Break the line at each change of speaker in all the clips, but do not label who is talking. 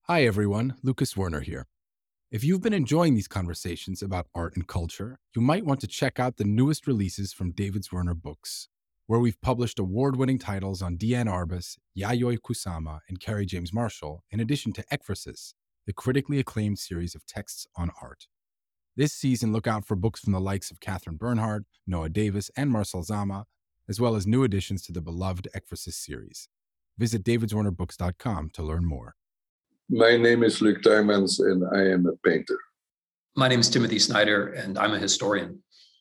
Hi, everyone. Lucas Werner here. If you've been enjoying these conversations about art and culture, you might want to check out the newest releases from David Zwirner Books, where we've published award-winning titles on Diane Arbus, Yayoi Kusama, and Kerry James Marshall, in addition to Ekphrasis, the critically acclaimed series of texts on art. This season, look out for books from the likes of Catherine Bernhard, Noah Davis, and Marcel Zama, as well as new additions to the beloved Ekphrasis series. Visit davidzwernerbooks.com to learn more.
My name is Luc Tuymans, and I am a painter.
My name is Timothy Snyder, and I'm a historian.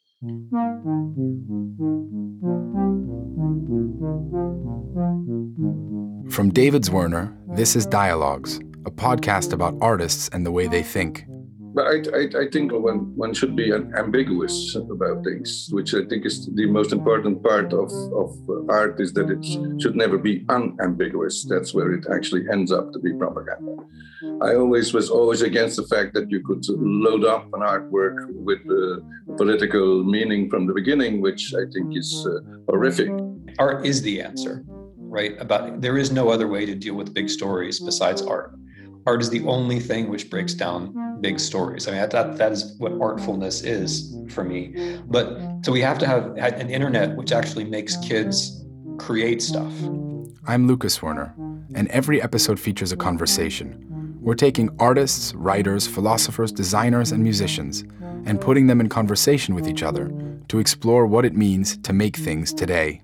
From David Zwirner, this is Dialogues, a podcast about artists and the way they think.
But I think one should be ambiguous about things, which I think is the most important part of art, is that it should never be unambiguous. That's where it actually ends up to be propaganda. I was always against the fact that you could load up an artwork with political meaning from the beginning, which I think is horrific.
Art is the answer, right? There is no other way to deal with big stories besides art. Art is the only thing which breaks down big stories. I mean, that is what artfulness is for me. But so we have to have an internet which actually makes kids create stuff.
I'm Lucas Werner, and every episode features a conversation. We're taking artists, writers, philosophers, designers, and musicians, and putting them in conversation with each other to explore what it means to make things today.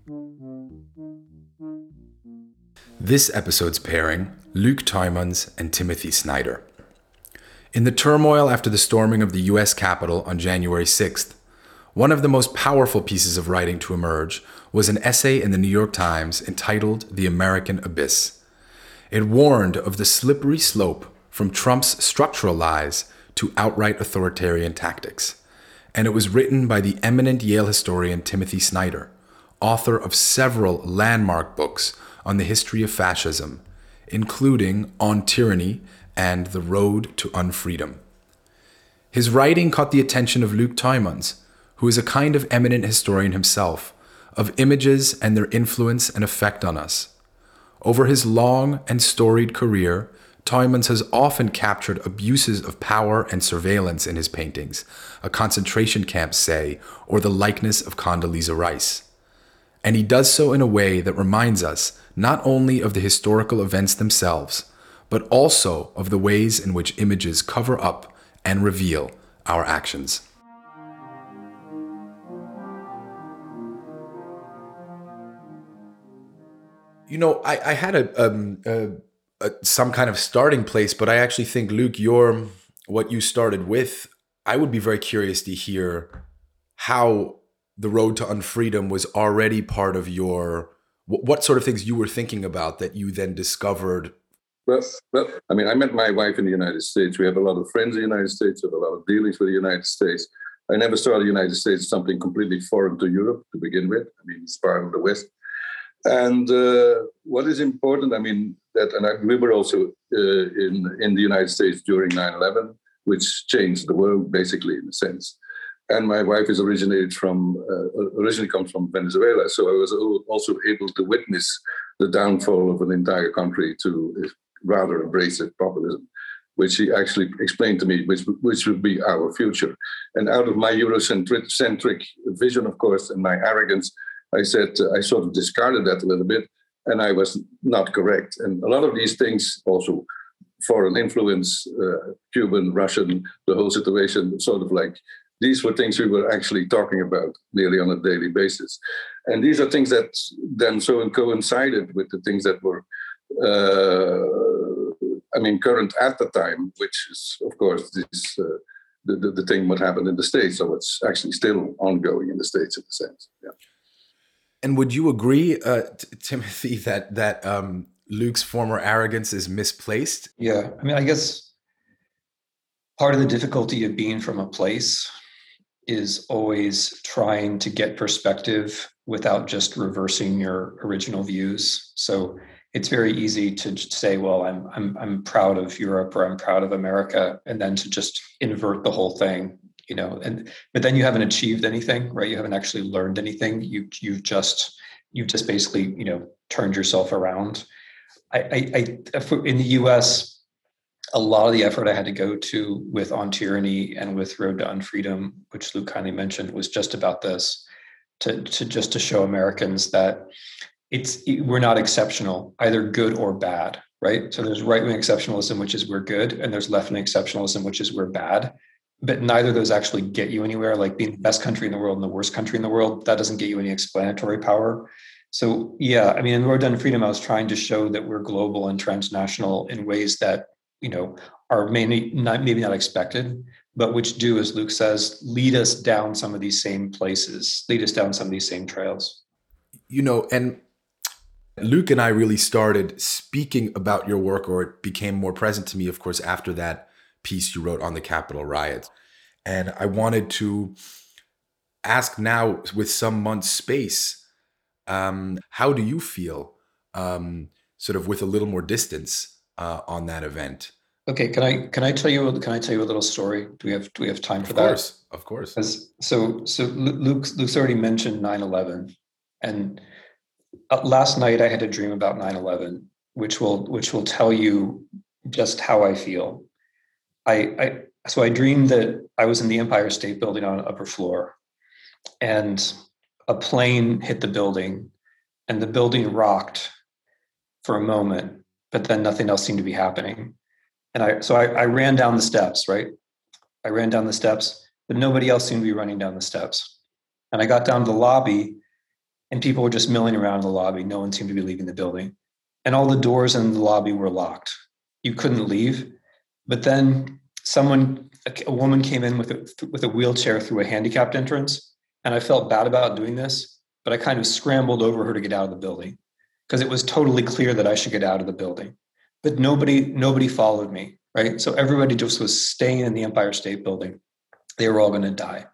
This episode's pairing, Luc Tuymans and Timothy Snyder. In the turmoil after the storming of the U.S. Capitol on January 6th, one of the most powerful pieces of writing to emerge was an essay in the New York Times entitled The American Abyss. It warned of the slippery slope from Trump's structural lies to outright authoritarian tactics. And it was written by the eminent Yale historian Timothy Snyder, author of several landmark books on the history of fascism, including On Tyranny and The Road to Unfreedom. His writing caught the attention of Luc Tuymans, who is a kind of eminent historian himself, of images and their influence and effect on us. Over his long and storied career, Tuymans has often captured abuses of power and surveillance in his paintings, a concentration camp, say, or the likeness of Condoleezza Rice. And he does so in a way that reminds us not only of the historical events themselves, but also of the ways in which images cover up and reveal our actions. You know, I had some kind of starting place, but I actually think, Luc, what you started with, I would be very curious to hear how The Road to Unfreedom was already part of what sort of things you were thinking about that you then discovered.
Well, I mean, I met my wife in the United States. We have a lot of friends in the United States, we have a lot of dealings with the United States. I never saw the United States as something completely foreign to Europe to begin with. I mean, it's part of the West. And what is important, I mean, we were also in the United States during 9/11, which changed the world, basically, in a sense. And my wife is originally comes from Venezuela, so I was also able to witness the downfall of an entire country to rather abrasive populism, which she actually explained to me, which would be our future. And out of my Eurocentric vision, of course, and my arrogance, I said I sort of discarded that a little bit, and I was not correct. And a lot of these things, also foreign influence, Cuban, Russian, the whole situation, sort of like, these were things we were actually talking about nearly on a daily basis. And these are things that then so coincided with the things that were, current at the time, which is, of course, this the thing what happened in the States. So it's actually still ongoing in the States, in a sense. Yeah.
And would you agree, Timothy, that Luc's former arrogance is misplaced?
Yeah, I mean, I guess part of the difficulty of being from a place is always trying to get perspective without just reversing your original views. So it's very easy to say, well, I'm proud of Europe or I'm proud of America, and then to just invert the whole thing, you know. But then you haven't achieved anything, right? You haven't actually learned anything. You've just basically, you know, turned yourself around. In the U.S., a lot of the effort I had to go to with On Tyranny and with Road to Unfreedom, which Luke kindly mentioned, was just about this, to show Americans that we're not exceptional, either good or bad, right? So there's right-wing exceptionalism, which is we're good, and there's left-wing exceptionalism, which is we're bad. But neither of those actually get you anywhere. Like being the best country in the world and the worst country in the world, that doesn't get you any explanatory power. So yeah, I mean, in Road to Unfreedom, I was trying to show that we're global and transnational in ways that, are maybe not expected, but which do, as Luke says, lead us down some of these same places, lead us down some of these same trails.
And Luke and I really started speaking about your work, or it became more present to me, of course, after that piece you wrote on the Capitol riots. And I wanted to ask now, with some months space, how do you feel, sort of with a little more distance, on that event?
Okay, can I tell you a little story? Do we have time for that?
Of course.
So Luke's already mentioned 9/11, and last night I had a dream about 9/11, which will tell you just how I feel. So I dreamed that I was in the Empire State Building on an upper floor, and a plane hit the building, and the building rocked for a moment, but then nothing else seemed to be happening. And I ran down the steps, right? I ran down the steps, but nobody else seemed to be running down the steps. And I got down to the lobby, and people were just milling around in the lobby. No one seemed to be leaving the building. And all the doors in the lobby were locked. You couldn't leave. But then a woman came in with a wheelchair through a handicapped entrance. And I felt bad about doing this, but I kind of scrambled over her to get out of the building, because it was totally clear that I should get out of the building. But nobody followed me, right? So everybody just was staying in the Empire State Building. They were all going to die.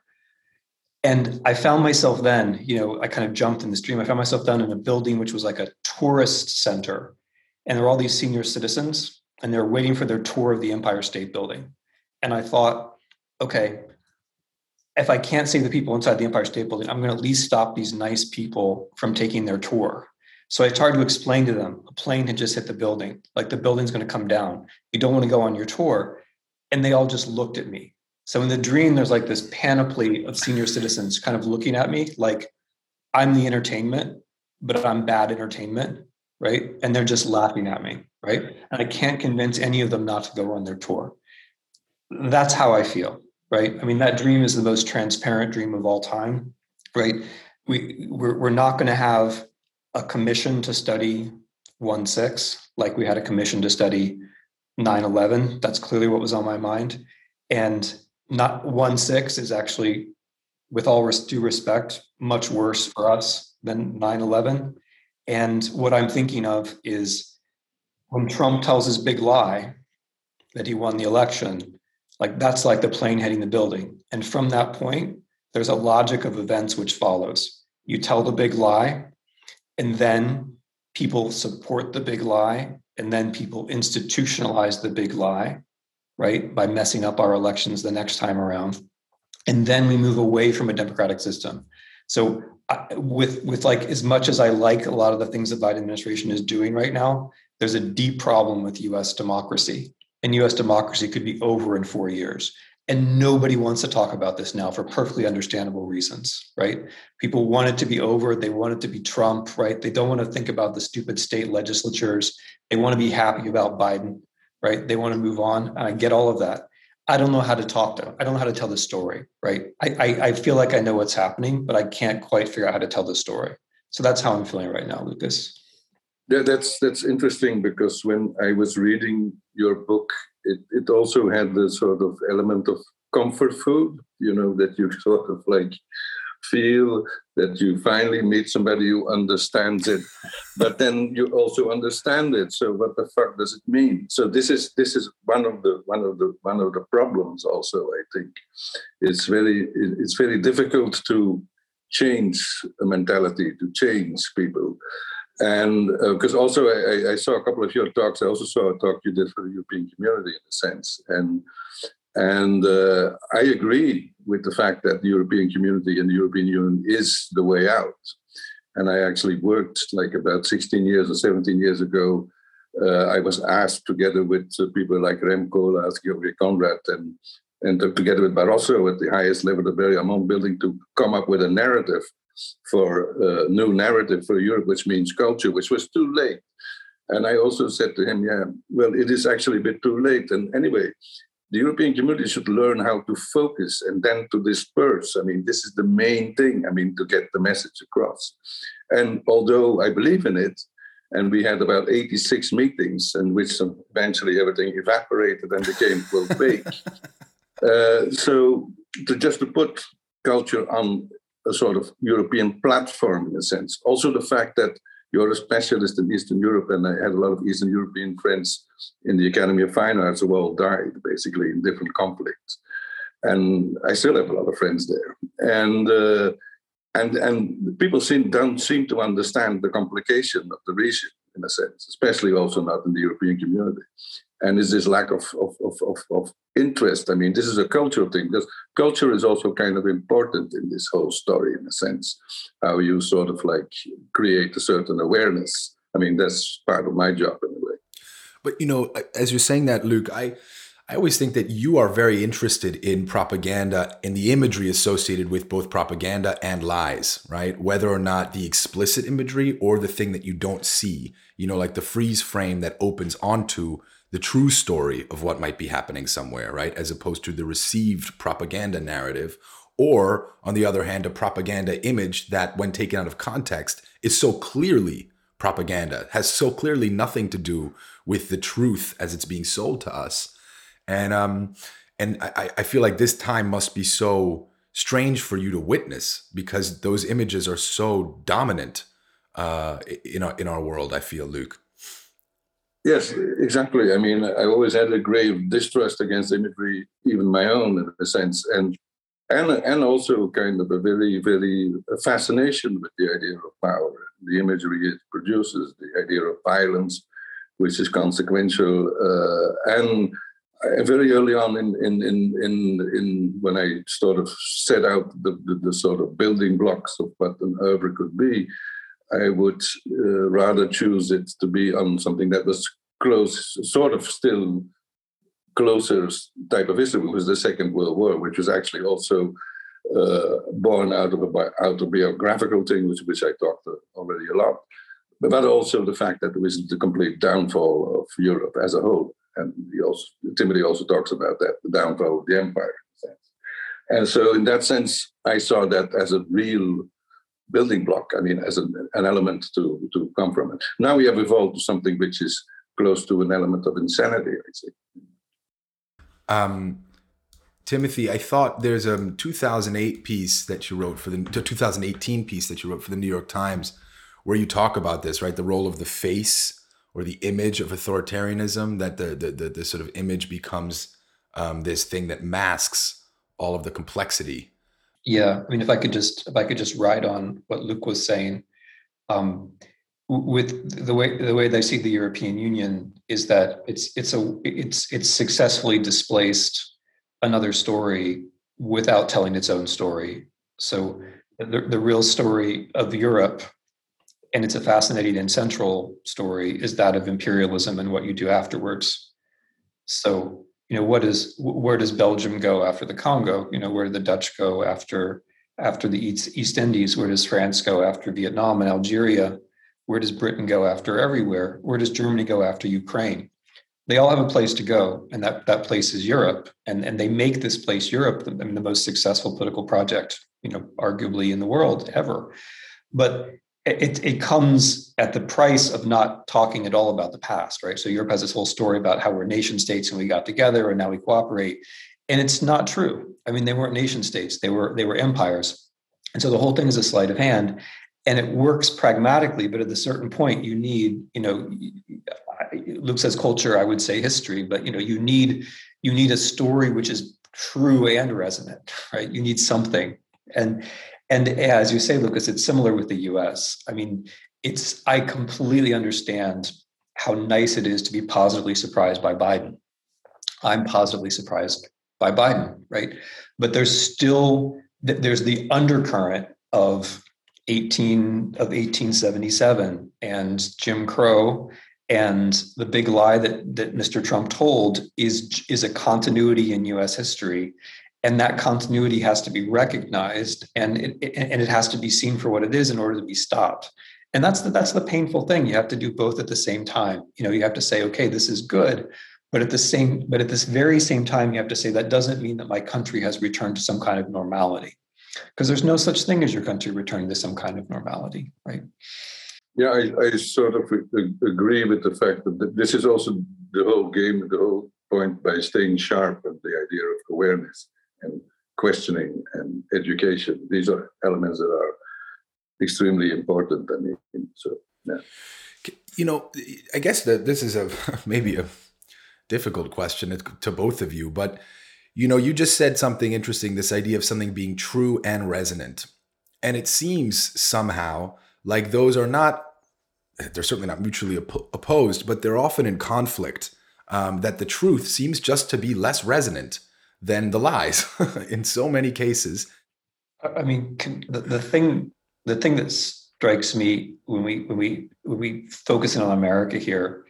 And I found myself then, I kind of jumped in the stream. I found myself then in a building which was like a tourist center. And there were all these senior citizens, and they're waiting for their tour of the Empire State Building. And I thought, okay, if I can't save the people inside the Empire State Building, I'm going to at least stop these nice people from taking their tour. So I tried to explain to them, a plane had just hit the building, like the building's going to come down. You don't want to go on your tour. And they all just looked at me. So in the dream, there's like this panoply of senior citizens kind of looking at me like I'm the entertainment, but I'm bad entertainment, right? And they're just laughing at me, right? And I can't convince any of them not to go on their tour. That's how I feel, right? I mean, that dream is the most transparent dream of all time, right? We're not going to have a commission to study 1/6 like we had a commission to study 9/11. That's clearly what was on my mind. And not 1/6 is actually, with all due respect, much worse for us than 9/11. And what I'm thinking of is when Trump tells his big lie that he won the election, like that's like the plane hitting the building. And from that point, there's a logic of events which follows. You tell the big lie, and then people support the big lie, and then people institutionalize the big lie, right, by messing up our elections the next time around. And then we move away from a democratic system. So with like, as much as I like a lot of the things the Biden administration is doing right now, there's a deep problem with US democracy. And US democracy could be over in 4 years. And nobody wants to talk about this now for perfectly understandable reasons, right? People want it to be over. They want it to be Trump, right? They don't want to think about the stupid state legislatures. They want to be happy about Biden, right? They want to move on. And I get all of that. I don't know how to talk to them. I don't know how to tell the story, right? I feel like I know what's happening, but I can't quite figure out how to tell the story. So that's how I'm feeling right now, Lucas.
Yeah, that's interesting, because when I was reading your book, it also had the sort of element of comfort food, that you sort of like feel that you finally meet somebody who understands it, but then you also understand it. So what the fuck does it mean? So this is one of the problems. Also, I think it's very difficult to change a mentality, to change people. And because also I saw a couple of your talks. I also saw a talk you did for the European community, in a sense. And I agree with the fact that the European community and the European Union is the way out. And I actually worked like about 16 years or 17 years ago I was asked, together with people like Rem Koolhaas, Georgi Konrad, and together with Barroso at the highest level of the Berlaymont building, to come up with a narrative for new narrative for Europe, which means culture, which was too late. And I also said to him, yeah, well, it is actually a bit too late. And anyway, the European community should learn how to focus and then to disperse. I mean, this is the main thing, to get the message across. And although I believe in it, and we had about 86 meetings in which eventually everything evaporated and became fake. So to put culture on a sort of European platform, in a sense. Also the fact that you're a specialist in Eastern Europe, and I had a lot of Eastern European friends in the Academy of Fine Arts who all died, basically, in different conflicts. And I still have a lot of friends there. And people don't seem to understand the complication of the region, in a sense, especially also not in the European community. And is this lack of interest? I mean, this is a cultural thing, because culture is also kind of important in this whole story, in a sense, how you sort of like create a certain awareness. I mean, that's part of my job in a way.
But, as you're saying that, Luc, I always think that you are very interested in propaganda and the imagery associated with both propaganda and lies, right? Whether or not the explicit imagery or the thing that you don't see, like the freeze frame that opens onto the true story of what might be happening somewhere, right? As opposed to the received propaganda narrative, or on the other hand, a propaganda image that, when taken out of context, is so clearly propaganda, has so clearly nothing to do with the truth as it's being sold to us. And I feel like this time must be so strange for you to witness, because those images are so dominant in our world, I feel, Luc.
Yes, exactly. I mean, I always had a grave distrust against imagery, even my own, in a sense, and also kind of a very, very fascination with the idea of power, the imagery it produces, the idea of violence, which is consequential, and very early on in when I sort of set out the sort of building blocks of what an oeuvre could be, I would rather choose it to be on something that was close, sort of still closer type of history, which was the Second World War, which was actually also born out of a autobiographical thing, which I talked already a lot, but also the fact that it was the complete downfall of Europe as a whole. And Timothy also talks about that, the downfall of the empire. And so in that sense, I saw that as a real building block, as an element to come from it. Now we have evolved to something which is close to an element of insanity, I think.
Timothy, I thought there's a 2008 piece that you wrote for the 2018 piece that you wrote for the New York Times, where you talk about this, right? The role of the face or the image of authoritarianism, that the sort of image becomes this thing that masks all of the complexity.
Yeah, if I could just ride on what Luc was saying, with the way they see the European Union is that it's successfully displaced another story without telling its own story. So the real story of Europe, and it's a fascinating and central story, is that of imperialism and what you do afterwards. So where does Belgium go after the Congo? Where do the Dutch go after the East Indies? Where does France go after Vietnam and Algeria? Where does Britain go after everywhere? Where does Germany go after Ukraine? They all have a place to go, and that place is Europe. And they make this place Europe, the most successful political project, arguably in the world ever. But it comes at the price of not talking at all about the past, right? So Europe has this whole story about how we're nation states and we got together and now we cooperate. And it's not true. They weren't nation states. They were empires. And so the whole thing is a sleight of hand, and it works pragmatically. But at a certain point, you need, Luc says culture, I would say history, but you need a story which is true and resonant, right? You need something. And as you say, Lucas, it's similar with the US. I completely understand how nice it is to be positively surprised by Biden. I'm positively surprised by Biden, right? But there's the undercurrent of 1877 and Jim Crow And the big lie that Mr. Trump told is a continuity in U.S. history. And that continuity has to be recognized, and it has to be seen for what it is in order to be stopped. And that's the painful thing. You have to do both at the same time. You have to say, okay, this is good, but at this very same time, you have to say that doesn't mean that my country has returned to some kind of normality, because there's no such thing as your country returning to some kind of normality, right?
Yeah, I sort of agree with the fact that this is also the whole game, the whole point by staying sharp and the idea of awareness and questioning and education. These are elements that are extremely important. I mean, so yeah.
I guess that this is maybe a difficult question to both of you, but you just said something interesting, this idea of something being true and resonant. And it seems somehow like they're certainly not mutually opposed, but they're often in conflict, that the truth seems just to be less resonant than the lies in so many cases.
I mean, the thing that strikes me when we focus in on America here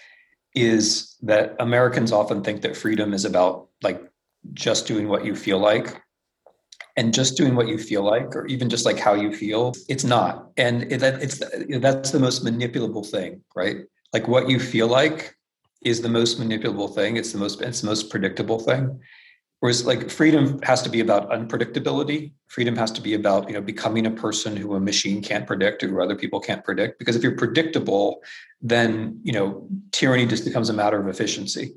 is that Americans often think that freedom is about like just doing what you feel like. And just doing what you feel like, or even just like how you feel, it's not. And that's the most manipulable thing, right? Like what you feel like is the most manipulable thing. It's the most predictable thing. Whereas like freedom has to be about unpredictability. Freedom has to be about, becoming a person who a machine can't predict or who other people can't predict. Because if you're predictable, then, tyranny just becomes a matter of efficiency.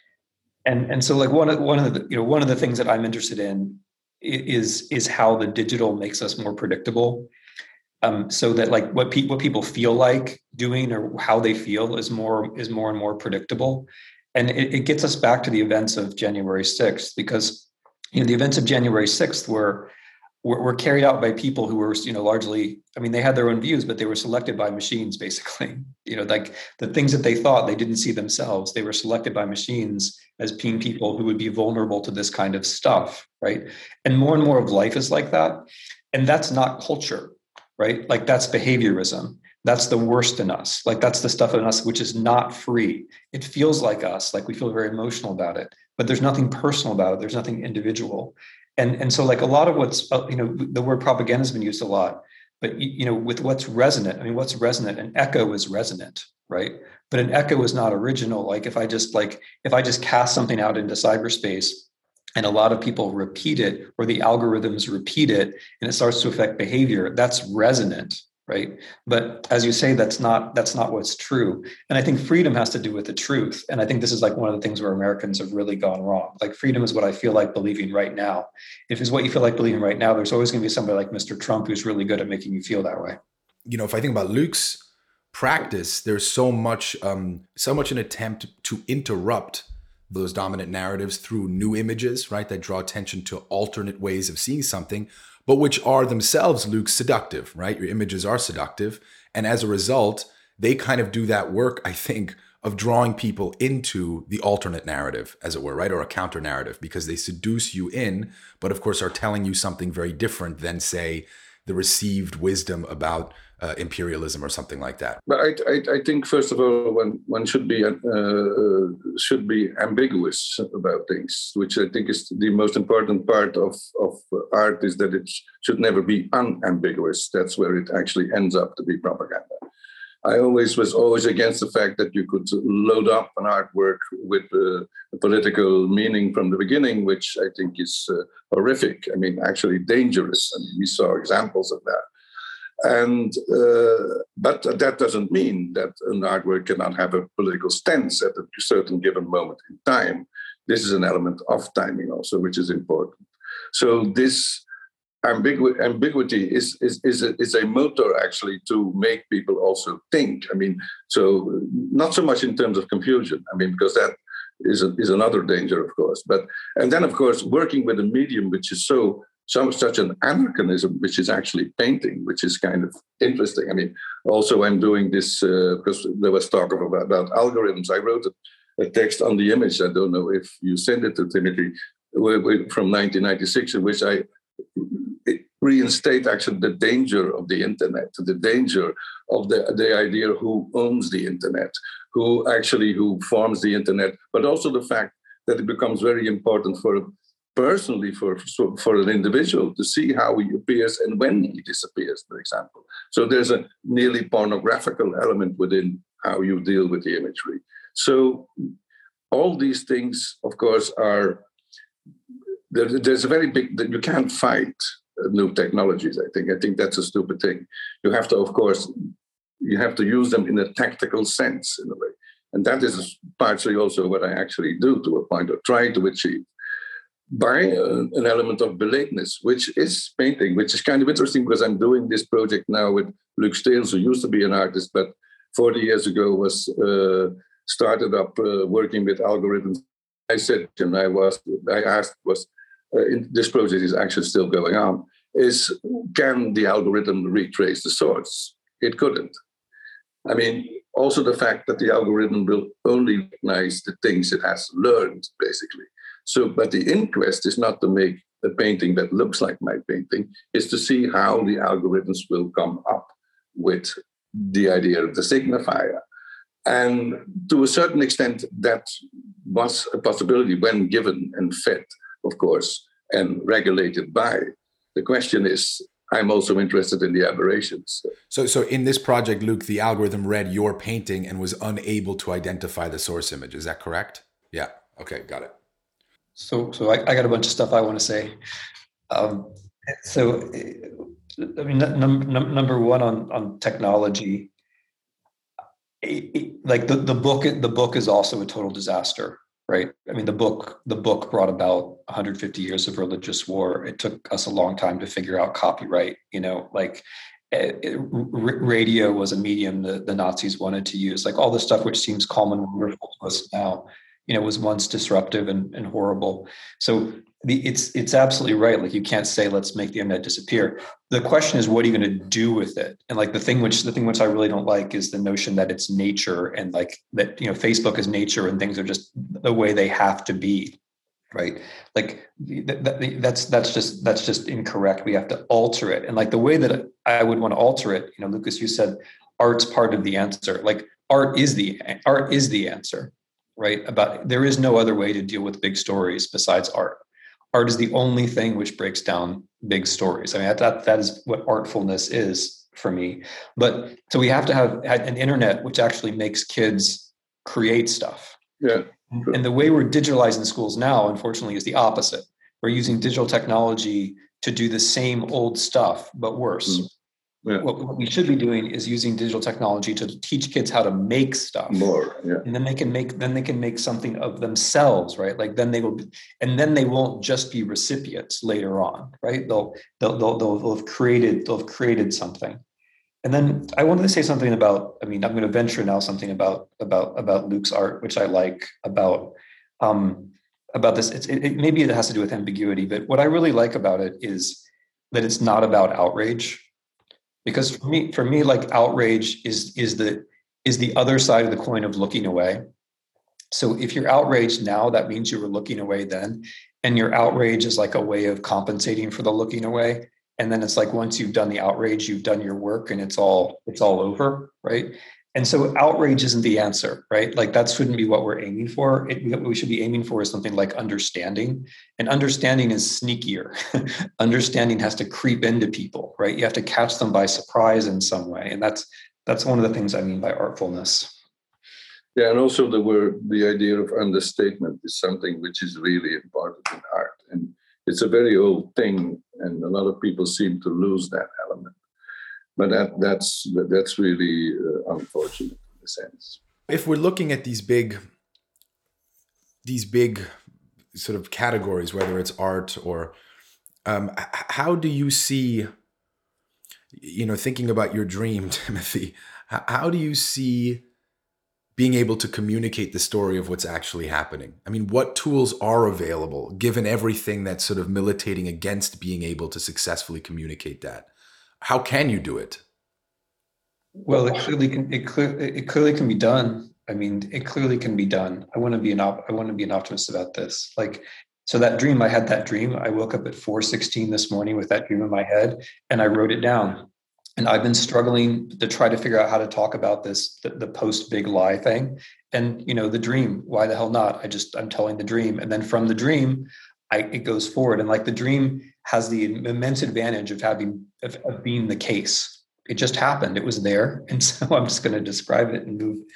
And so like one of the things that I'm interested in is how the digital makes us more predictable, so that like what people feel like doing or how they feel is more and more predictable. And it gets us back to the events of January 6th, because the events of January 6th were carried out by people who were largely, I mean, they had their own views, but they were selected by machines, basically. Like the things that they thought they didn't see themselves, they were selected by machines as being people who would be vulnerable to this kind of stuff, right? And more of life is like that. And that's not culture, right? Like that's behaviorism. That's the worst in us. Like that's the stuff in us which is not free. It feels like us, like we feel very emotional about it, but there's nothing personal about it. There's nothing individual. And so like a lot of what's, the word propaganda has been used a lot, but, with what's resonant, I mean, what's resonant? An echo is resonant, right? But an echo is not original. Like if I just cast something out into cyberspace and a lot of people repeat it, or the algorithms repeat it, and it starts to affect behavior, that's resonant, right? But as you say, that's not what's true. And I think freedom has to do with the truth. And I think this is like one of the things where Americans have really gone wrong. Like freedom is what I feel like believing right now. If it's what you feel like believing right now, there's always going to be somebody like Mr. Trump who's really good at making you feel that way.
If I think about Luke's practice, there's so much an attempt to interrupt those dominant narratives through new images, right? That draw attention to alternate ways of seeing something, but which are themselves, Luke, seductive, right? Your images are seductive. And as a result, they kind of do that work, I think, of drawing people into the alternate narrative, as it were, right? Or a counter narrative, because they seduce you in, but of course are telling you something very different than, say, the received wisdom about imperialism or something like that.
But I think, first of all, one should be ambiguous about things, which I think is the most important part of art, is that it should never be unambiguous. That's where it actually ends up to be propaganda. I was always against the fact that you could load up an artwork with a political meaning from the beginning, which I think is horrific. I mean, actually dangerous. I mean, we saw examples of that. And but that doesn't mean that an artwork cannot have a political stance at a certain given moment in time. This is an element of timing also, which is important. So this ambiguity is a motor actually to make people also think. I mean, so not so much in terms of confusion. I mean, because that is another danger, of course. And then, of course, working with a medium which is such an anachronism, which is actually painting, which is kind of interesting. I mean, also I'm doing this because there was talk about algorithms. I wrote a text on the image. I don't know if you sent it to Timothy, from 1996, in which I reinstate actually the danger of the internet, the danger of the idea who owns the internet, who forms the internet, but also the fact that it becomes very important personally for an individual to see how he appears and when he disappears, for example. So there's a nearly pornographical element within how you deal with the imagery. So all these things, of course, there's a very big, you can't fight new technologies, I think. I think that's a stupid thing. You have to, of course, you have to use them in a tactical sense, in a way. And that is partially also what I actually do to a point, or try to achieve, by an element of belatedness, which is painting, which is kind of interesting because I'm doing this project now with Luc Steels, who used to be an artist, but 40 years ago was started up working with algorithms. I said, and I asked, this project is actually still going on, is can the algorithm retrace the source? It couldn't. I mean, also the fact that the algorithm will only recognize the things it has learned, basically. So, but the inquest is not to make a painting that looks like my painting, is to see how the algorithms will come up with the idea of the signifier. And to a certain extent, that was a possibility when given and fed, of course, and regulated by. The question is, I'm also interested in the aberrations.
So in this project, Luc, the algorithm read your painting and was unable to identify the source image. Is that correct? Yeah. Okay, got it.
So I got a bunch of stuff I want to say. So, I mean, number one on technology, like the book is also a total disaster, right? I mean, the book brought about 150 years of religious war. It took us a long time to figure out copyright. Radio was a medium that the Nazis wanted to use. Like all the stuff which seems calm and wonderful to us now, was once disruptive and horrible. So it's absolutely right. Like you can't say, let's make the internet disappear. The question is, what are you going to do with it? And like the thing which I really don't like is the notion that it's nature and like that, Facebook is nature and things are just the way they have to be. Right. Like that's just incorrect. We have to alter it. And like the way that I would want to alter it, Lucas, you said art's part of the answer. Like art is the answer. Right? There is no other way to deal with big stories besides art. Art is the only thing which breaks down big stories. I mean, that is what artfulness is for me. But so we have to have an internet which actually makes kids create stuff.
Yeah.
And the way we're digitalizing schools now, unfortunately, is the opposite. We're using digital technology to do the same old stuff, but worse. Mm. Yeah. What we should be doing is using digital technology to teach kids how to make stuff
more, yeah.
And then they can make something of themselves, right? Like then they won't just be recipients later on, right? They'll have created something. And then I wanted to say something about. I mean, I'm going to venture now something about Luc's art, which I like about this. Maybe it has to do with ambiguity, but what I really like about it is that it's not about outrage. Because for me, like outrage is the other side of the coin of looking away. So if you're outraged now, that means you were looking away then, and your outrage is like a way of compensating for the looking away. And then it's like once you've done the outrage, you've done your work, and it's all over, right? And so outrage isn't the answer, right? Like that shouldn't be what we're aiming for. What we should be aiming for is something like understanding. And understanding is sneakier. Understanding has to creep into people, right? You have to catch them by surprise in some way. And that's one of the things I mean by artfulness.
Yeah, and also the idea of understatement is something which is really important in art. And it's a very old thing, and a lot of people seem to lose that element. But that's really unfortunate in a sense.
If we're looking at these big sort of categories, whether it's art or how do you see, thinking about your dream, Timothy, how do you see being able to communicate the story of what's actually happening? I mean, what tools are available given everything that's sort of militating against being able to successfully communicate that? How can you do it?
Well, it clearly can be done. I mean, it clearly can be done. I want to be an optimist about this. Like, So that dream, I had that dream. I woke up at 4:16 this morning with that dream in my head, and I wrote it down. And I've been struggling to try to figure out how to talk about this, the post big lie thing. And, the dream, why the hell not? I'm telling the dream. And then from the dream, it goes forward. And like the dream has the immense advantage of being the case. It just happened. It was there. And so I'm just going to describe it and move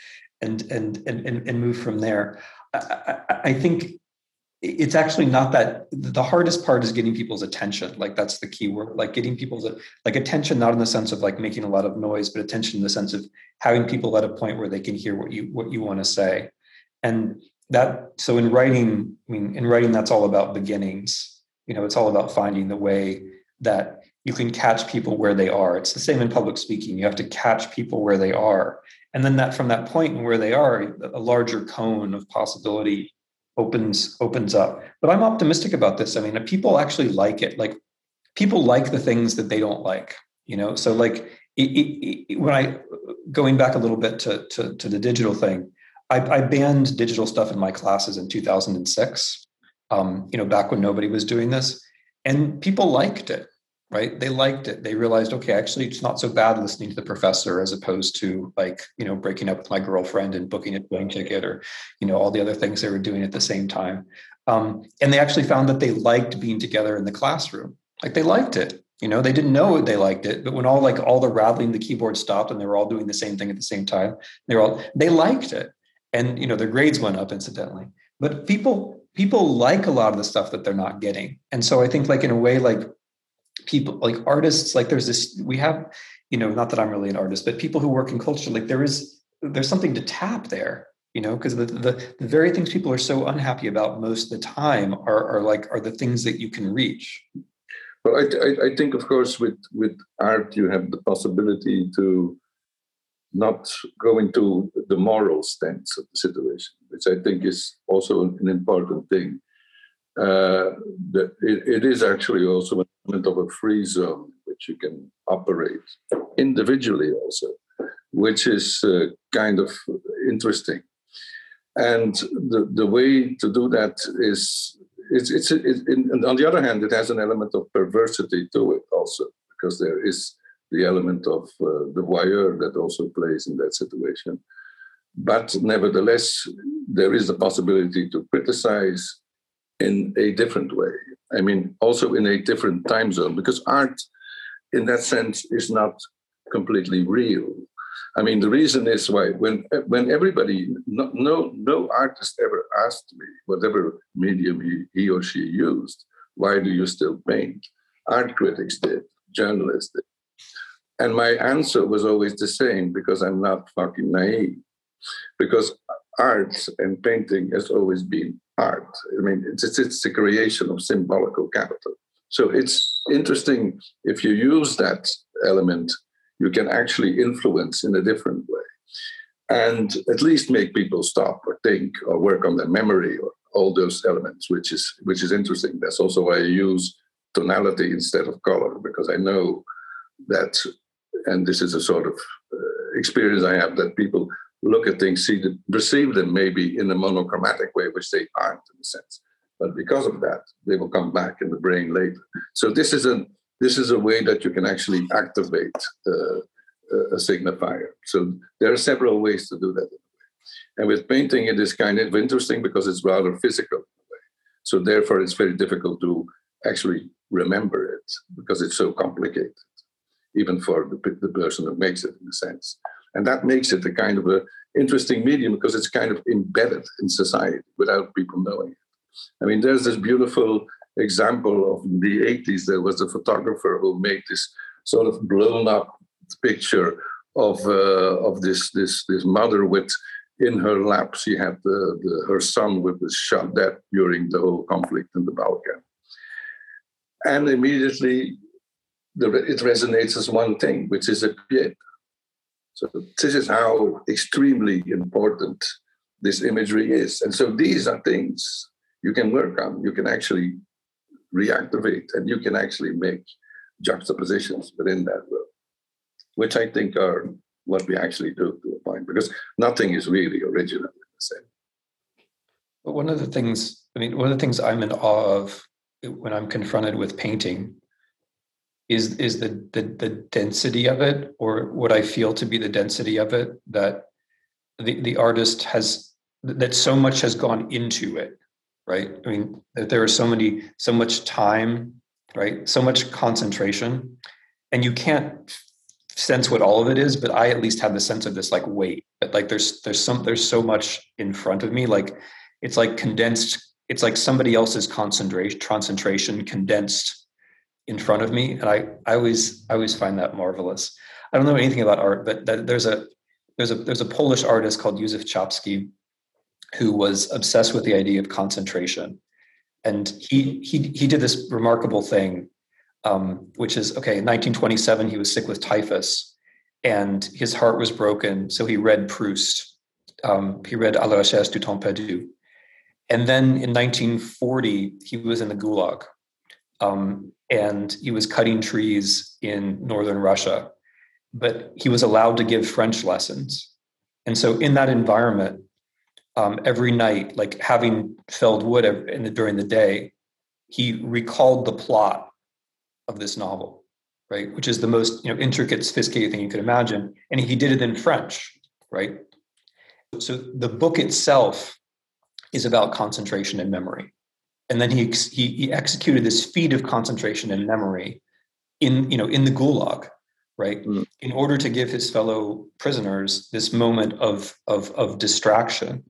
and move from there. I think it's actually not that. The hardest part is getting people's attention. Like that's the key word, like getting people's like attention, not in the sense of like making a lot of noise, but attention in the sense of having people at a point where they can hear what you want to say. And so in writing, that's all about beginnings. It's all about finding the way that you can catch people where they are. It's the same in public speaking. You have to catch people where they are. And then from that point and where they are, a larger cone of possibility opens up. But I'm optimistic about this. People actually like it. Like people like the things that they don't like, So like when I going back a little bit to the digital thing, I banned digital stuff in my classes in 2006. Back when nobody was doing this, and people liked it. Right? They liked it. They realized, okay, actually, it's not so bad listening to the professor as opposed to breaking up with my girlfriend and booking a plane ticket or, all the other things they were doing at the same time. And they actually found that they liked being together in the classroom. Like they liked it. They didn't know they liked it, but when all the rattling the keyboard stopped and they were all doing the same thing at the same time, they liked it. And, their grades went up incidentally. But people like a lot of the stuff that they're not getting. And so I think in a way, people like artists, there's this, we have, not that I'm really an artist, but people who work in culture, there's something to tap there, because the very things people are so unhappy about most of the time are the things that you can reach.
Well, I think, of course, with art, you have the possibility to not go into the moral stance of the situation, which I think is also an important thing. It is actually also an element of a free zone which you can operate individually also, which is kind of interesting. And the way to do that is, on the other hand, it has an element of perversity to it also, because there is the element of the voyeur that also plays in that situation. But nevertheless, there is the possibility to criticize in a different way. Also in a different time zone, because art, in that sense, is not completely real. The reason is why when everybody, no artist ever asked me, whatever medium he or she used, why do you still paint? Art critics did, journalists did. And my answer was always the same, because I'm not fucking naive. Because art and painting has always been art. It's the creation of symbolical capital. So it's interesting, if you use that element, you can actually influence in a different way, and at least make people stop or think or work on their memory or all those elements, which is interesting. That's also why I use tonality instead of color, because I know that, and this is a sort of experience I have, that people look at things, perceive them maybe in a monochromatic way, which they aren't in a sense. But because of that, they will come back in the brain later. So this is a way that you can actually activate a signifier. So there are several ways to do that. And with painting, it is kind of interesting because it's rather physical in a way. So therefore, it's very difficult to actually remember it because it's so complicated, even for the person who makes it, in a sense. And that makes it a kind of an interesting medium because it's kind of embedded in society without people knowing it. There's this beautiful example of the 80s. There was a photographer who made this sort of blown up picture of this mother with, in her lap, she had her son who was shot dead during the whole conflict in the Balkan. And immediately it resonates as one thing, which is a pieta. So this is how extremely important this imagery is. And so these are things you can work on. You can actually reactivate, and you can actually make juxtapositions within that world, which I think are what we actually do to a point, because nothing is really original in the same.
But one of the things I mean, one of the things I'm in awe of when I'm confronted with painting is the density of it, or what I feel to be the density of it, that the artist has, that so much has gone into it, right? I mean, that there is so much time, right? So much concentration, and you can't sense what all of it is, but I at least have the sense of this like weight, that like there's so much in front of me, like it's like condensed, it's like somebody else's concentration condensed in front of me, and I always find that marvelous. I don't know anything about art, but there's a Polish artist called Józef Czapski who was obsessed with the idea of concentration, and he did this remarkable thing, which is, okay, in 1927 he was sick with typhus, and his heart was broken, so he read Proust. He read À la recherche du temps perdu, and then in 1940 he was in the Gulag. And he was cutting trees in northern Russia, but he was allowed to give French lessons. And so in that environment, every night, like having felled wood during the day, he recalled the plot of this novel, right? Which is the most intricate, sophisticated thing you could imagine. And he did it in French, right? So the book itself is about concentration and memory. And then he executed this feat of concentration and memory in the Gulag, right? Mm. In order to give his fellow prisoners this moment of distraction.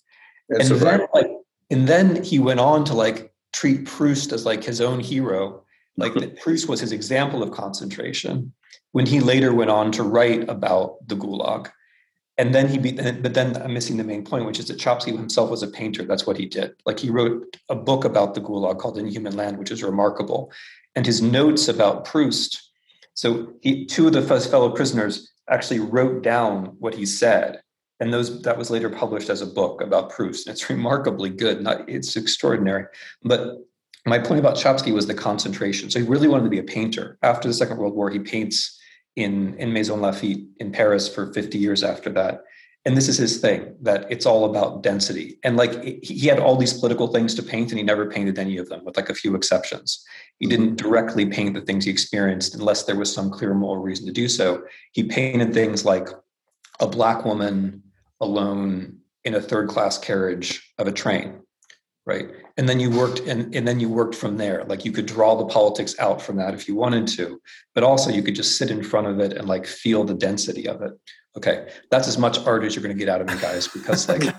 And then he went on to like treat Proust as like his own hero. Like Proust was his example of concentration when he later went on to write about the Gulag. And then but then I'm missing the main point, which is that Czapski himself was a painter. That's what he did. Like he wrote a book about the Gulag called Inhuman Land, which is remarkable. And his notes about Proust. So two of the fellow prisoners actually wrote down what he said. And that was later published as a book about Proust. And it's remarkably good. It's extraordinary. But my point about Czapski was the concentration. So he really wanted to be a painter. After the Second World War, he paints in Maison Lafitte in Paris for 50 years after that. And this is his thing, that it's all about density. And like he had all these political things to paint, and he never painted any of them, with like a few exceptions. He didn't directly paint the things he experienced unless there was some clear moral reason to do so. He painted things like a Black woman alone in a third-class carriage of a train, right? And then you worked from there. Like you could draw the politics out from that if you wanted to, but also you could just sit in front of it and like feel the density of it. Okay, that's as much art as you're going to get out of me, guys, because like.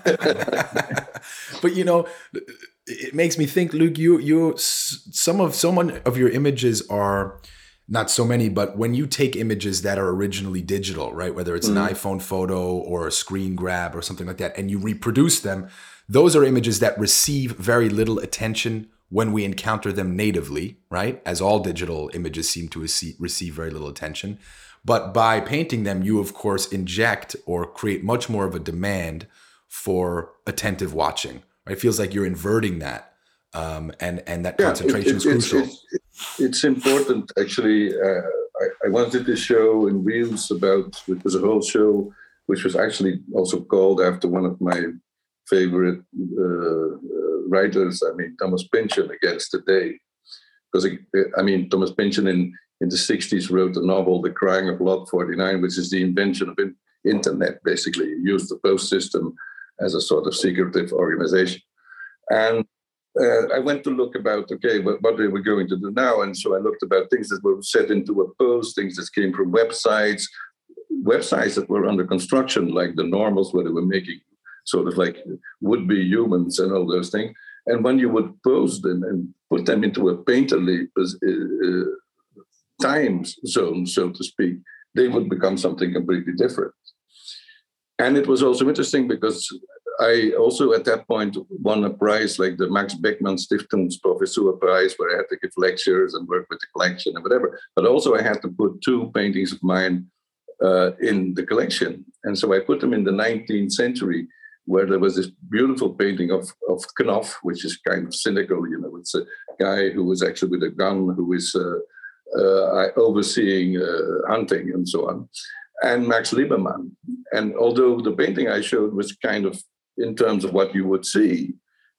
But it makes me think, Luke. Some of your images are not so many, but when you take images that are originally digital, right? Whether it's an iPhone photo or a screen grab or something like that, and you reproduce them. Those are images that receive very little attention when we encounter them natively, right? As all digital images seem to receive very little attention. But by painting them, you, of course, inject or create much more of a demand for attentive watching. Right? It feels like you're inverting that, and that concentration is crucial.
It's important, actually. I wanted to show in Reels it was a whole show, which was actually also called after one of my favorite writers, Thomas Pynchon, Against the Day. Because, Thomas Pynchon in the 60s wrote a novel, The Crying of Lot 49, which is the invention of internet, basically. He used the post system as a sort of secretive organization. And I went to look about, what are we going to do now? And so I looked about things that were set into a post, things that came from websites that were under construction, like the Normals, where they were making sort of like would-be humans and all those things. And when you would pose them and put them into a painterly time zone, so to speak, they would become something completely different. And it was also interesting because I also at that point won a prize like the Max Beckmann Stiftungsprofessur Prize, where I had to give lectures and work with the collection and whatever. But also I had to put two paintings of mine in the collection. And so I put them in the 19th century, where there was this beautiful painting of Knopf, which is kind of cynical. It's a guy who was actually with a gun, who is overseeing hunting and so on, and Max Liebermann. And although the painting I showed was kind of in terms of what you would see,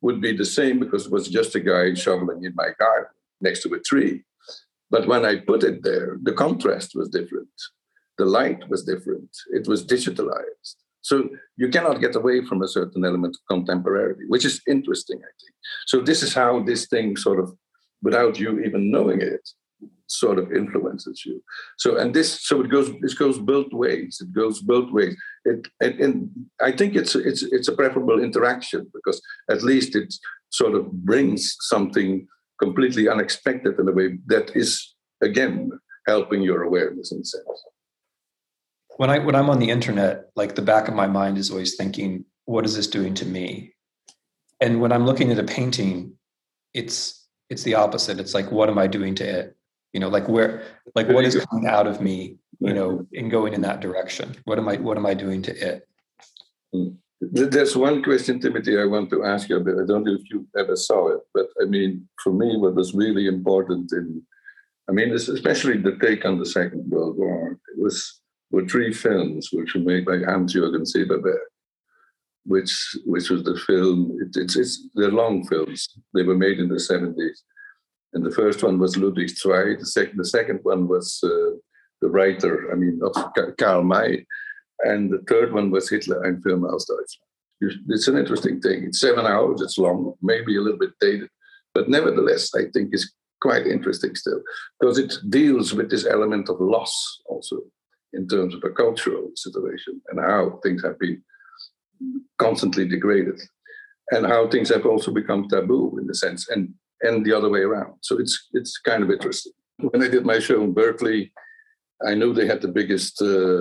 would be the same because it was just a guy shoveling in my garden next to a tree. But when I put it there, the contrast was different. The light was different. It was digitalized. So you cannot get away from a certain element of contemporarity, which is interesting, I think. So this is how this thing sort of, without you even knowing it, sort of influences you. So it goes both ways. It goes both ways. And I think it's a preferable interaction because at least it sort of brings something completely unexpected in a way that is again helping your awareness in a sense.
When I'm on the internet, like the back of my mind is always thinking, what is this doing to me? And when I'm looking at a painting, it's the opposite. It's like, what am I doing to it? Like what is coming out of me, in going in that direction? What am I doing to it?
There's one question, Timothy, I want to ask you a bit. I don't know if you ever saw it, but I mean, for me, what was really important especially the take on the Second World War, were 3 films which were made by Hans-Jürgen Seeberberg, which was the film, they're long films. They were made in the 70s. And the first one was Ludwig II. The second one was the writer, of Karl May. And the third one was Hitler ein Film aus Deutschland. It's an interesting thing. It's 7 hours, it's long, maybe a little bit dated, but nevertheless, I think it's quite interesting still, because it deals with this element of loss also in terms of a cultural situation and how things have been constantly degraded and how things have also become taboo in the sense and the other way around. So it's kind of interesting. When I did my show in Berkeley, I knew they had the biggest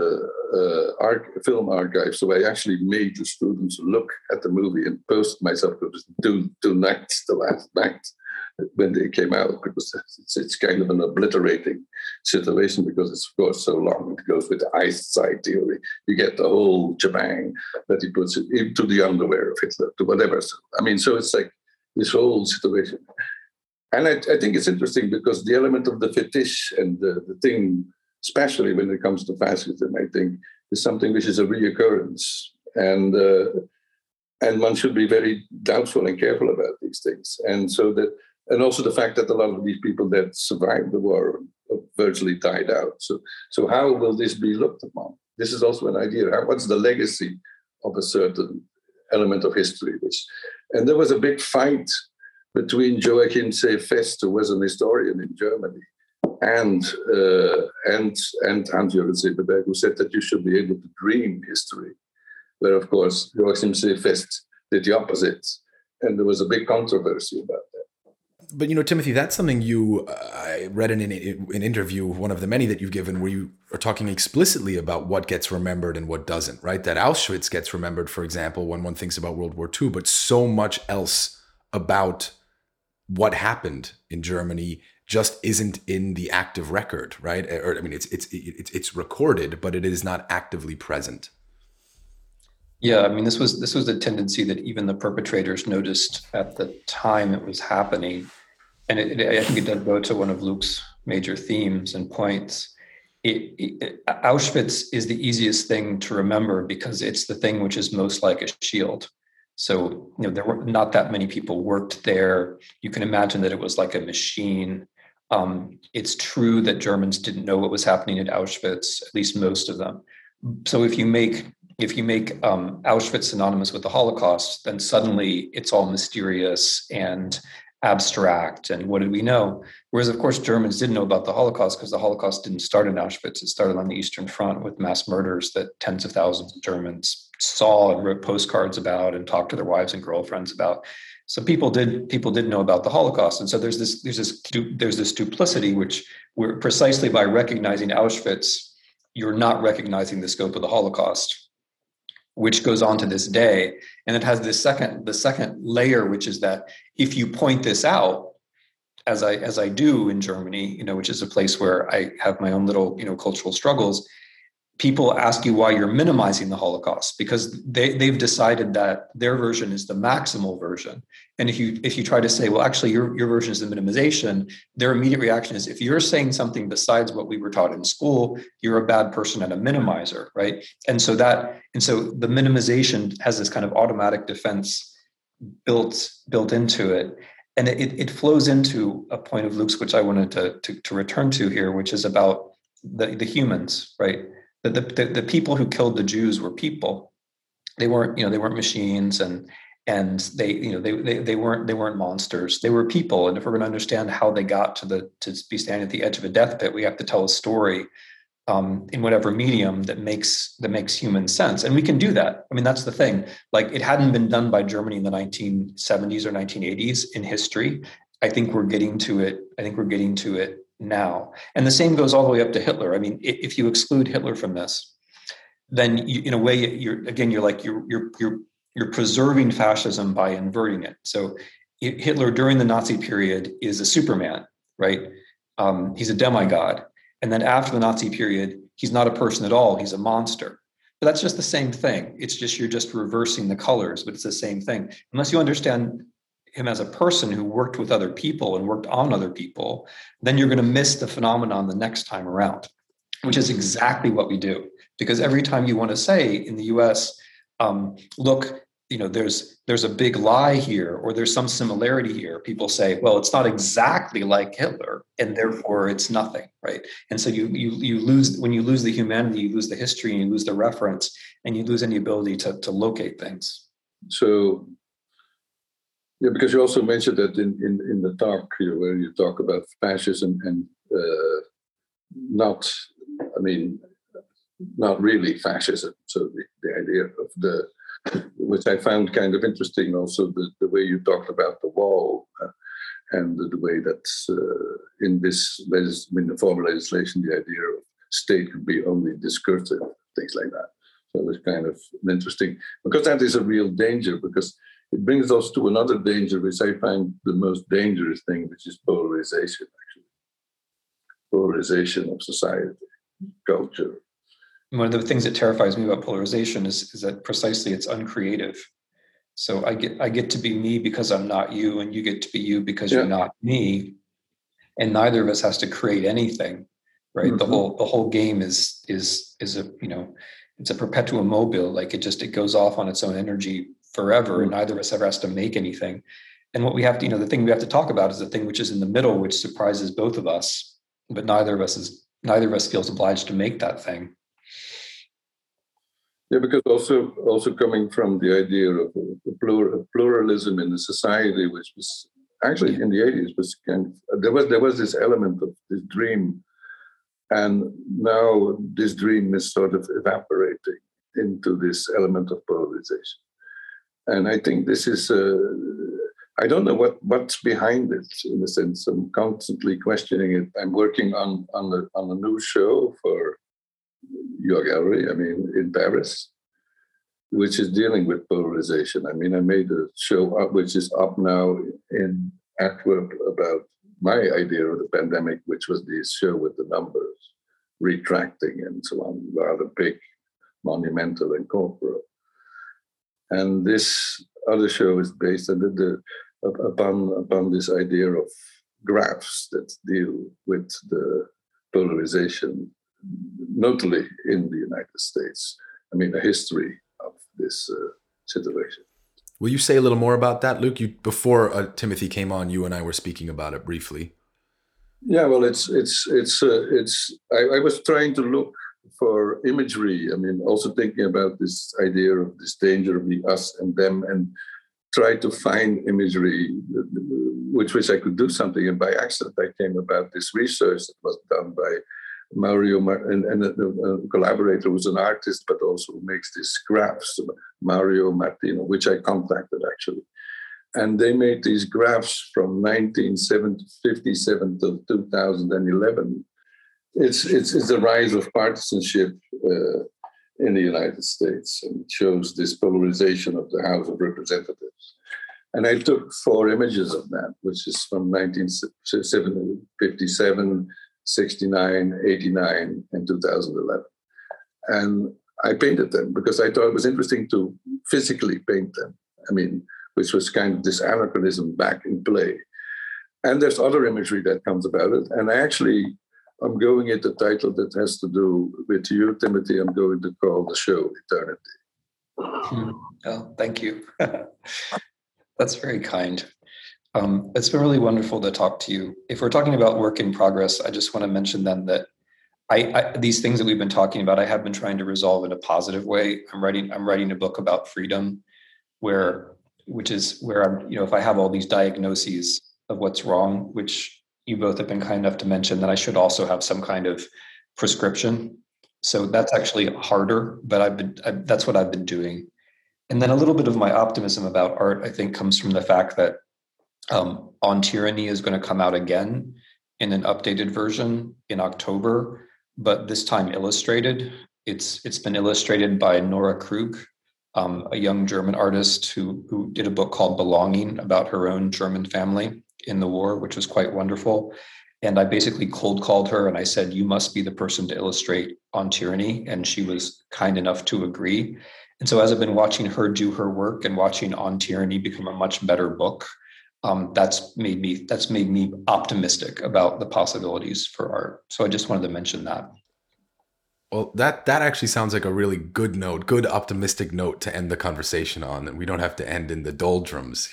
film archive, so I actually made the students look at the movie and post myself. It was two nights, the last night when they came out, because it's kind of an obliterating situation because it's of course so long. It goes with the ice side theory. You get the whole shebang that he puts it into the underwear of Hitler, to whatever. So it's like this whole situation. And I think it's interesting because the element of the fetish and the thing, especially when it comes to fascism, I think is something which is a reoccurrence. And one should be very doubtful and careful about these things. And also the fact that a lot of these people that survived the war virtually died out. So how will this be looked upon? This is also an idea. What's the legacy of a certain element of history? And there was a big fight between Joachim Seefest, who was an historian in Germany, and Hans-Jürgen Seeberberg, who said that you should be able to dream history, where, of course, Joachim Seefest did the opposite. And there was a big controversy about that.
But, Timothy, that's something I read in an interview, one of the many that you've given, where you are talking explicitly about what gets remembered and what doesn't, right? That Auschwitz gets remembered, for example, when one thinks about World War II, but so much else about what happened in Germany just isn't in the active record, right? It's recorded, but it is not actively present.
Yeah, this was a tendency that even the perpetrators noticed at the time it was happening, and I think it does go to one of Luke's major themes and points. Auschwitz is the easiest thing to remember because it's the thing which is most like a shield. So, there were not that many people worked there. You can imagine that it was like a machine. It's true that Germans didn't know what was happening at Auschwitz, at least most of them. So if you make Auschwitz synonymous with the Holocaust, then suddenly it's all mysterious and abstract. And what did we know? Whereas, of course, Germans didn't know about the Holocaust because the Holocaust didn't start in Auschwitz. It started on the Eastern Front with mass murders that tens of thousands of Germans saw and wrote postcards about and talked to their wives and girlfriends about. So people did know about the Holocaust. And so there's this duplicity, which we're precisely by recognizing Auschwitz, you're not recognizing the scope of the Holocaust, which goes on to this day. And it has the second layer, which is that if you point this out, as I do in Germany, which is a place where I have my own little, cultural struggles, people ask you why you're minimizing the Holocaust because they've decided that their version is the maximal version. And if you try to say, well, actually your version is the minimization, their immediate reaction is, if you're saying something besides what we were taught in school, you're a bad person and a minimizer, right? And so the minimization has this kind of automatic defense built into it. And it flows into a point of Luke's, which I wanted to return to here, which is about the humans, right? The people who killed the Jews were people. They weren't machines, and they weren't monsters. They were people. And if we're going to understand how they got to be standing at the edge of a death pit, we have to tell a story in whatever medium that makes human sense. And we can do that. I mean, that's the thing. Like, it hadn't been done by Germany in the 1970s or 1980s in history. I think we're getting to it now. And the same goes all the way up to Hitler. I mean, if you exclude Hitler from this, then in a way, you're preserving fascism by inverting it. So Hitler during the Nazi period is a Superman, right? He's a demigod. And then after the Nazi period, he's not a person at all. He's a monster. But that's just the same thing. It's just, you're just reversing the colors, but it's the same thing. Unless you understand him as a person who worked with other people and worked on other people, then you're going to miss the phenomenon the next time around, which is exactly what we do. Because every time you want to say in the US, look, there's a big lie here, or there's some similarity here, people say, well, it's not exactly like Hitler, and therefore it's nothing, right? And so you lose, when you lose the humanity, you lose the history, and you lose the reference, and you lose any ability to locate things.
So, yeah, because you also mentioned that in the talk here, where you talk about fascism and not really fascism. So the idea of which I found kind of interesting, also the way you talked about the wall and the way that in the former legislation, the idea of state could be only discursive, things like that. So it was kind of interesting, because that is a real danger, because it brings us to another danger, which I find the most dangerous thing, which is polarization, actually. Polarization of society, culture.
One of the things that terrifies me about polarization is that precisely it's uncreative. So I get to be me because I'm not you, and you get to be you because you're not me, and neither of us has to create anything, right? Mm-hmm. The whole game is a it's a perpetuum mobile. Like it goes off on its own energy forever, mm-hmm. and neither of us ever has to make anything. And what we have to, the thing we have to talk about is the thing which is in the middle, which surprises both of us, but neither of us feels obliged to make that thing.
Yeah, because also coming from the idea of pluralism in the society, which was actually in the 80s was there was this element of this dream, and now this dream is sort of evaporating into this element of polarization. And I think this is I don't know what's behind it. In a sense, I'm constantly questioning it. I'm working on a new show for your gallery, in Paris, which is dealing with polarization. I made a show up, which is up now in Antwerp, about my idea of the pandemic, which was this show with the numbers retracting and so on, rather big, monumental and corporal. And this other show is based upon this idea of graphs that deal with the polarization, notably in the United States. A history of this situation.
Will you say a little more about that, Luke? Before Timothy came on, you and I were speaking about it briefly.
Yeah, well, I was trying to look for imagery. Also thinking about this idea of this danger of the us and them, and try to find imagery which I could do something. And by accident, I came about this research that was done by Mario and a collaborator who's an artist, but also makes these graphs, Mario Martino, which I contacted actually. And they made these graphs from 1957 to 2011. It's the rise of partisanship in the United States, and it shows this polarization of the House of Representatives. And I took 4 images of that, which is from 1957, 69, 89, and 2011. And I painted them because I thought it was interesting to physically paint them. Which was kind of this anachronism back in play. And there's other imagery that comes about it. And I'm going into the title that has to do with you, Timothy. I'm going to call the show Eternity.
Oh, thank you. That's very kind. It's been really wonderful to talk to you. If we're talking about work in progress, I just want to mention then that these things that we've been talking about, I have been trying to resolve in a positive way. I'm writing a book about freedom, which is where I'm, if I have all these diagnoses of what's wrong, which you both have been kind enough to mention, that I should also have some kind of prescription. So that's actually harder, but that's what I've been doing. And then a little bit of my optimism about art, I think, comes from the fact that On Tyranny is going to come out again in an updated version in October, but this time illustrated. It's been illustrated by Nora Krug, a young German artist who did a book called Belonging about her own German family in the war, which was quite wonderful. And I basically cold called her and I said, you must be the person to illustrate On Tyranny. And she was kind enough to agree. And so as I've been watching her do her work and watching On Tyranny become a much better book, that's made me optimistic about the possibilities for art. So I just wanted to mention that.
Well, that actually sounds like a really good note, good optimistic note to end the conversation on, and we don't have to end in the doldrums,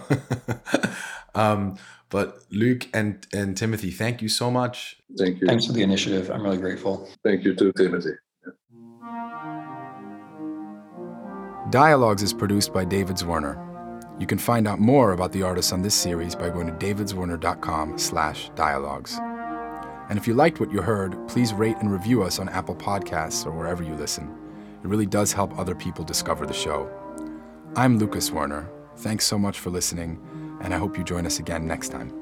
But Luc and Timothy, thank you so much.
Thank you.
Thanks for the initiative. I'm really grateful.
Thank you too, Timothy.
Dialogues is produced by David Zwirner. You can find out more about the artists on this series by going to davidzwirner.com/dialogues. And if you liked what you heard, please rate and review us on Apple Podcasts or wherever you listen. It really does help other people discover the show. I'm Lucas Zwirner. Thanks so much for listening, and I hope you join us again next time.